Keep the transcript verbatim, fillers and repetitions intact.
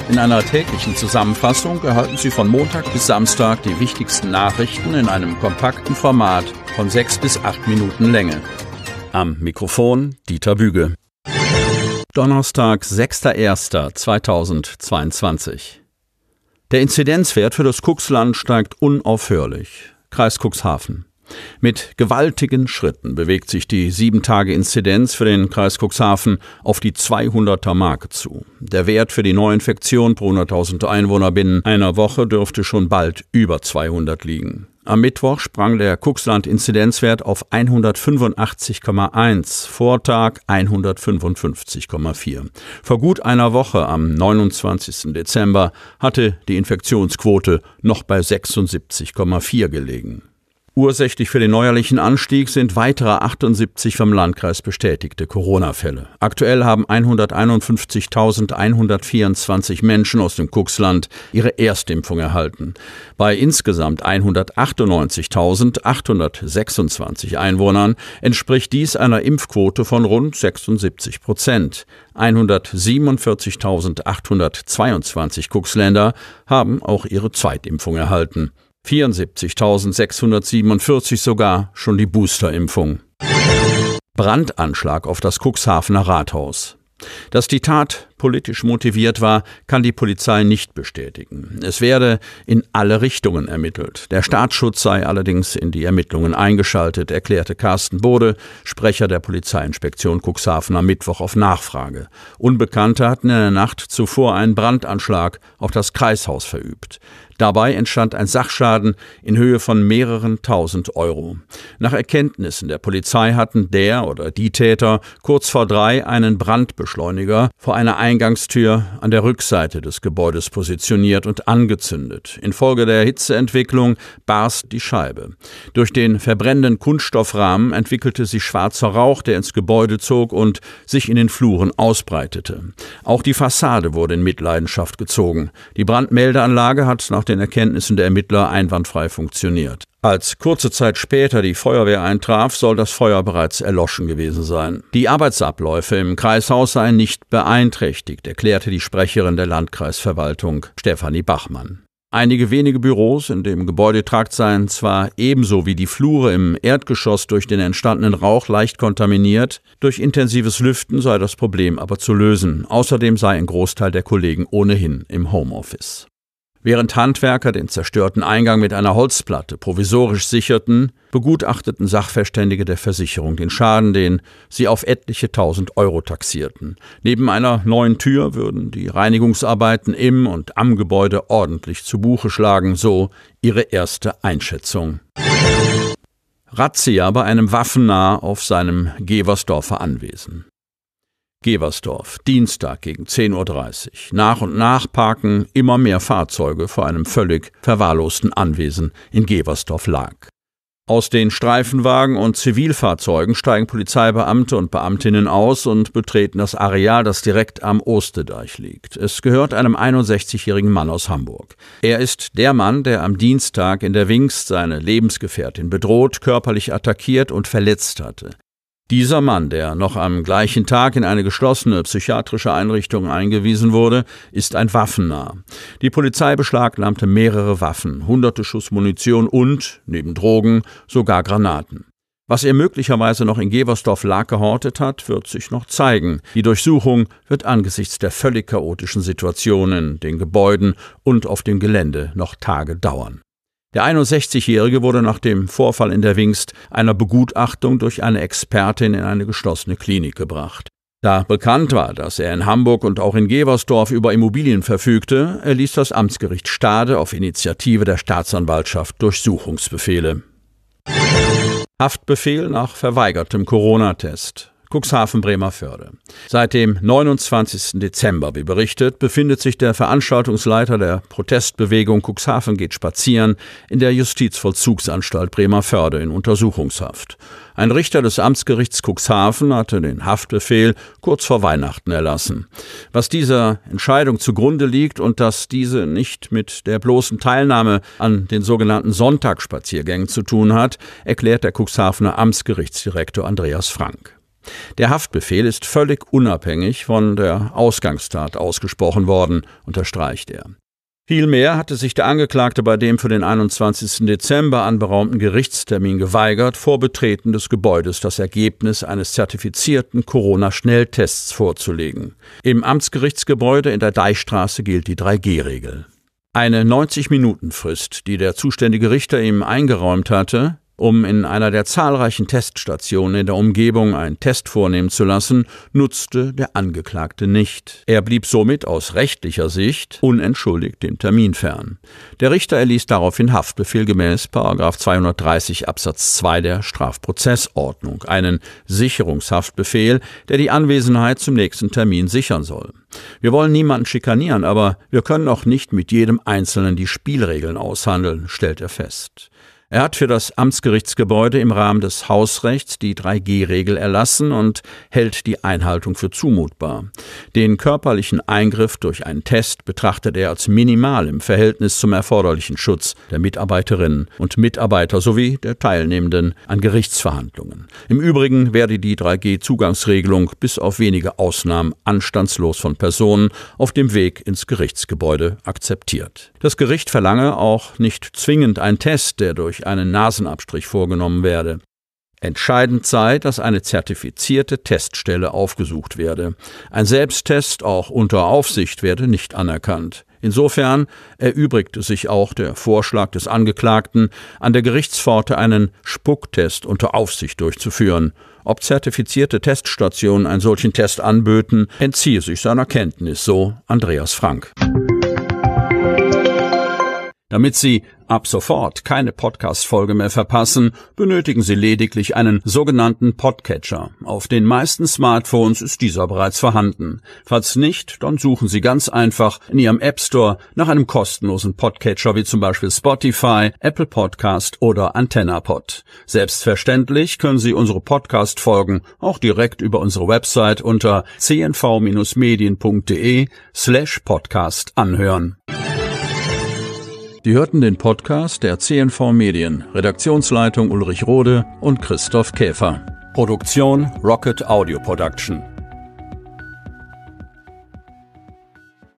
In einer täglichen Zusammenfassung erhalten Sie von Montag bis Samstag die wichtigsten Nachrichten in einem kompakten Format von sechs bis acht Minuten Länge. Am Mikrofon Dieter Büge. Donnerstag, sechster erster zweitausendzweiundzwanzig. Der Inzidenzwert für das Cuxland steigt unaufhörlich. Kreis Cuxhaven. Mit gewaltigen Schritten bewegt sich die sieben-Tage-Inzidenz für den Kreis Cuxhaven auf die zweihunderter-Marke zu. Der Wert für die Neuinfektion pro hunderttausend Einwohner binnen einer Woche dürfte schon bald über zweihundert liegen. Am Mittwoch sprang der Cuxland-Inzidenzwert auf hundertfünfundachtzig Komma eins, Vortag hundertfünfundfünfzig Komma vier. Vor gut einer Woche, am neunundzwanzigsten Dezember, hatte die Infektionsquote noch bei sechsundsiebzig Komma vier gelegen. Ursächlich für den neuerlichen Anstieg sind weitere achtundsiebzig vom Landkreis bestätigte Corona-Fälle. Aktuell haben hunderteinundfünfzigtausendeinhundertvierundzwanzig Menschen aus dem Cuxland ihre Erstimpfung erhalten. Bei insgesamt hundertachtundneunzigtausendachthundertsechsundzwanzig Einwohnern entspricht dies einer Impfquote von rund sechsundsiebzig Prozent. hundertsiebenundvierzigtausendachthundertzweiundzwanzig Cuxländer haben auch ihre Zweitimpfung erhalten. vierundsiebzigtausendsechshundertsiebenundvierzig sogar schon die Boosterimpfung. Brandanschlag auf das Cuxhavener Rathaus. Dass die Tat politisch motiviert war, kann die Polizei nicht bestätigen. Es werde in alle Richtungen ermittelt. Der Staatsschutz sei allerdings in die Ermittlungen eingeschaltet, erklärte Carsten Bode, Sprecher der Polizeiinspektion Cuxhaven, am Mittwoch auf Nachfrage. Unbekannte hatten in der Nacht zuvor einen Brandanschlag auf das Kreishaus verübt. Dabei entstand ein Sachschaden in Höhe von mehreren tausend Euro. Nach Erkenntnissen der Polizei hatten der oder die Täter kurz vor drei einen Brandbeschleuniger vor einer Eingangstür an der Rückseite des Gebäudes positioniert und angezündet. Infolge der Hitzeentwicklung barst die Scheibe. Durch den verbrennenden Kunststoffrahmen entwickelte sich schwarzer Rauch, der ins Gebäude zog und sich in den Fluren ausbreitete. Auch die Fassade wurde in Mitleidenschaft gezogen. Die Brandmeldeanlage hat nach den Erkenntnissen der Ermittler einwandfrei funktioniert. Als kurze Zeit später die Feuerwehr eintraf, soll das Feuer bereits erloschen gewesen sein. Die Arbeitsabläufe im Kreishaus seien nicht beeinträchtigt, erklärte die Sprecherin der Landkreisverwaltung, Stefanie Bachmann. Einige wenige Büros in dem Gebäudetrakt seien zwar ebenso wie die Flure im Erdgeschoss durch den entstandenen Rauch leicht kontaminiert, durch intensives Lüften sei das Problem aber zu lösen. Außerdem sei ein Großteil der Kollegen ohnehin im Homeoffice. Während Handwerker den zerstörten Eingang mit einer Holzplatte provisorisch sicherten, begutachteten Sachverständige der Versicherung den Schaden, den sie auf etliche tausend Euro taxierten. Neben einer neuen Tür würden die Reinigungsarbeiten im und am Gebäude ordentlich zu Buche schlagen, so ihre erste Einschätzung. Razzia bei einem Waffennarr auf seinem Geversdorfer Anwesen. Geversdorf, Dienstag gegen zehn Uhr dreißig. Nach und nach parken immer mehr Fahrzeuge vor einem völlig verwahrlosten Anwesen in Geversdorf-Lag. Aus den Streifenwagen und Zivilfahrzeugen steigen Polizeibeamte und Beamtinnen aus und betreten das Areal, das direkt am Ostedeich liegt. Es gehört einem einundsechzigjährigen Mann aus Hamburg. Er ist der Mann, der am Dienstag in der Wingst seine Lebensgefährtin bedroht, körperlich attackiert und verletzt hatte. Dieser Mann, der noch am gleichen Tag in eine geschlossene psychiatrische Einrichtung eingewiesen wurde, ist ein Waffennarr. Die Polizei beschlagnahmte mehrere Waffen, hunderte Schuss Munition und, neben Drogen, sogar Granaten. Was er möglicherweise noch in Geversdorf-Lag gehortet hat, wird sich noch zeigen. Die Durchsuchung wird angesichts der völlig chaotischen Situation in den Gebäuden und auf dem Gelände noch Tage dauern. Der einundsechzigjährige wurde nach dem Vorfall in der Wingst einer Begutachtung durch eine Expertin in eine geschlossene Klinik gebracht. Da bekannt war, dass er in Hamburg und auch in Geversdorf über Immobilien verfügte, erließ das Amtsgericht Stade auf Initiative der Staatsanwaltschaft Durchsuchungsbefehle. Haftbefehl nach verweigertem Corona-Test. Cuxhaven Bremervörde. Seit dem neunundzwanzigsten Dezember, wie berichtet, befindet sich der Veranstaltungsleiter der Protestbewegung Cuxhaven geht spazieren in der Justizvollzugsanstalt Bremervörde in Untersuchungshaft. Ein Richter des Amtsgerichts Cuxhaven hatte den Haftbefehl kurz vor Weihnachten erlassen. Was dieser Entscheidung zugrunde liegt und dass diese nicht mit der bloßen Teilnahme an den sogenannten Sonntagsspaziergängen zu tun hat, erklärt der Cuxhavener Amtsgerichtsdirektor Andreas Frank. Der Haftbefehl ist völlig unabhängig von der Ausgangstat ausgesprochen worden, unterstreicht er. Vielmehr hatte sich der Angeklagte bei dem für den einundzwanzigsten Dezember anberaumten Gerichtstermin geweigert, vor Betreten des Gebäudes das Ergebnis eines zertifizierten Corona-Schnelltests vorzulegen. Im Amtsgerichtsgebäude in der Deichstraße gilt die drei G Regel. Eine neunzig-Minuten-Frist, die der zuständige Richter ihm eingeräumt hatte, um in einer der zahlreichen Teststationen in der Umgebung einen Test vornehmen zu lassen, nutzte der Angeklagte nicht. Er blieb somit aus rechtlicher Sicht unentschuldigt dem Termin fern. Der Richter erließ daraufhin Haftbefehl gemäß Paragraph zweihundertdreißig Absatz zwei der Strafprozessordnung, einen Sicherungshaftbefehl, der die Anwesenheit zum nächsten Termin sichern soll. Wir wollen niemanden schikanieren, aber wir können auch nicht mit jedem Einzelnen die Spielregeln aushandeln, stellt er fest. Er hat für das Amtsgerichtsgebäude im Rahmen des Hausrechts die drei G Regel erlassen und hält die Einhaltung für zumutbar. Den körperlichen Eingriff durch einen Test betrachtet er als minimal im Verhältnis zum erforderlichen Schutz der Mitarbeiterinnen und Mitarbeiter sowie der Teilnehmenden an Gerichtsverhandlungen. Im Übrigen werde die drei G Zugangsregelung bis auf wenige Ausnahmen anstandslos von Personen auf dem Weg ins Gerichtsgebäude akzeptiert. Das Gericht verlange auch nicht zwingend einen Test, der durch einen Nasenabstrich vorgenommen werde. Entscheidend sei, dass eine zertifizierte Teststelle aufgesucht werde. Ein Selbsttest, auch unter Aufsicht, werde nicht anerkannt. Insofern erübrigte sich auch der Vorschlag des Angeklagten, an der Gerichtspforte einen Spucktest unter Aufsicht durchzuführen. Ob zertifizierte Teststationen einen solchen Test anböten, entziehe sich seiner Kenntnis, so Andreas Frank. Damit Sie ab sofort keine Podcast-Folge mehr verpassen, benötigen Sie lediglich einen sogenannten Podcatcher. Auf den meisten Smartphones ist dieser bereits vorhanden. Falls nicht, dann suchen Sie ganz einfach in Ihrem App Store nach einem kostenlosen Podcatcher wie zum Beispiel Spotify, Apple Podcast oder AntennaPod. Selbstverständlich können Sie unsere Podcast-Folgen auch direkt über unsere Website unter c n v medien punkt de slash podcast anhören. Sie hörten den Podcast der C N V Medien, Redaktionsleitung Ulrich Rode und Christoph Käfer. Produktion Rocket Audio Production.